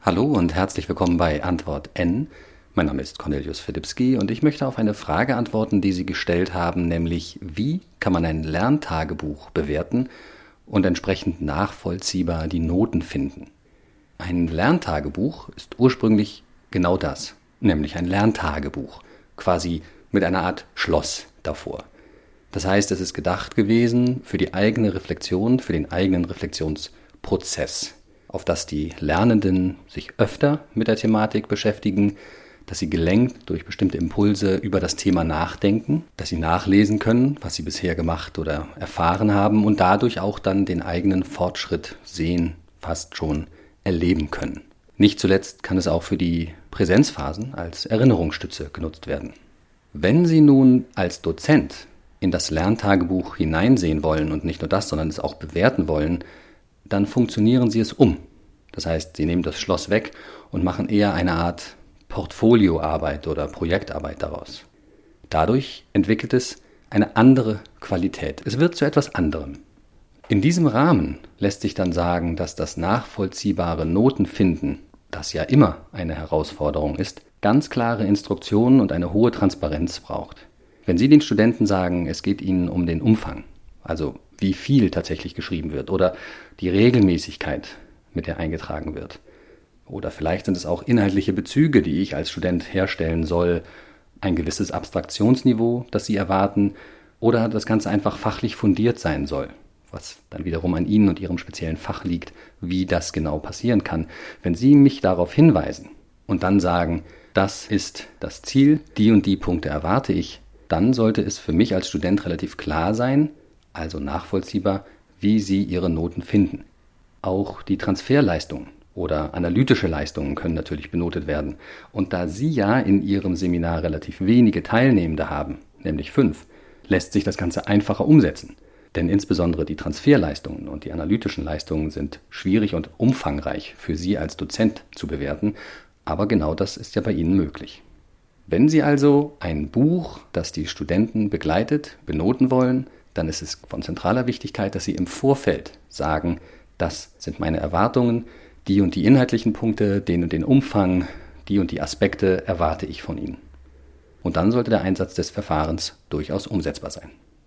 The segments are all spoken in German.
Hallo und herzlich willkommen bei Antwort N. Mein Name ist Cornelius Fedipski und ich möchte auf eine Frage antworten, die Sie gestellt haben, nämlich wie kann man ein Lerntagebuch bewerten und entsprechend nachvollziehbar die Noten finden. Ein Lerntagebuch ist ursprünglich genau das, nämlich ein Lerntagebuch, quasi mit einer Art Schloss davor. Das heißt, es ist gedacht gewesen für die eigene Reflexion, für den eigenen Reflexionsprozess, auf das die Lernenden sich öfter mit der Thematik beschäftigen, dass sie gelenkt durch bestimmte Impulse über das Thema nachdenken, dass sie nachlesen können, was sie bisher gemacht oder erfahren haben und dadurch auch dann den eigenen Fortschritt sehen, fast schon erleben können. Nicht zuletzt kann es auch für die Präsenzphasen als Erinnerungsstütze genutzt werden. Wenn Sie nun als Dozent in das Lerntagebuch hineinsehen wollen und nicht nur das, sondern es auch bewerten wollen, dann funktionieren Sie es um. Das heißt, Sie nehmen das Schloss weg und machen eher eine Art Portfolioarbeit oder Projektarbeit daraus. Dadurch entwickelt es eine andere Qualität. Es wird zu etwas anderem. In diesem Rahmen lässt sich dann sagen, dass das nachvollziehbare Notenfinden, das ja immer eine Herausforderung ist, ganz klare Instruktionen und eine hohe Transparenz braucht. Wenn Sie den Studenten sagen, es geht Ihnen um den Umfang, also wie viel tatsächlich geschrieben wird oder die Regelmäßigkeit, mit der eingetragen wird. Oder vielleicht sind es auch inhaltliche Bezüge, die ich als Student herstellen soll, ein gewisses Abstraktionsniveau, das Sie erwarten, oder das Ganze einfach fachlich fundiert sein soll, was dann wiederum an Ihnen und Ihrem speziellen Fach liegt, wie das genau passieren kann. Wenn Sie mich darauf hinweisen und dann sagen, das ist das Ziel, die und die Punkte erwarte ich, dann sollte es für mich als Student relativ klar sein, also nachvollziehbar, wie Sie Ihre Noten finden. Auch die Transferleistungen oder analytische Leistungen können natürlich benotet werden. Und da Sie ja in Ihrem Seminar relativ wenige Teilnehmende haben, nämlich 5, lässt sich das Ganze einfacher umsetzen. Denn insbesondere die Transferleistungen und die analytischen Leistungen sind schwierig und umfangreich für Sie als Dozent zu bewerten, aber genau das ist ja bei Ihnen möglich. Wenn Sie also ein Buch, das die Studenten begleitet, benoten wollen, dann ist es von zentraler Wichtigkeit, dass Sie im Vorfeld sagen, das sind meine Erwartungen, die und die inhaltlichen Punkte, den und den Umfang, die und die Aspekte erwarte ich von Ihnen. Und dann sollte der Einsatz des Verfahrens durchaus umsetzbar sein.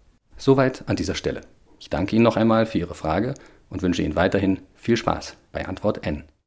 Soweit an dieser Stelle. Ich danke Ihnen noch einmal für Ihre Frage und wünsche Ihnen weiterhin viel Spaß bei Antwort N.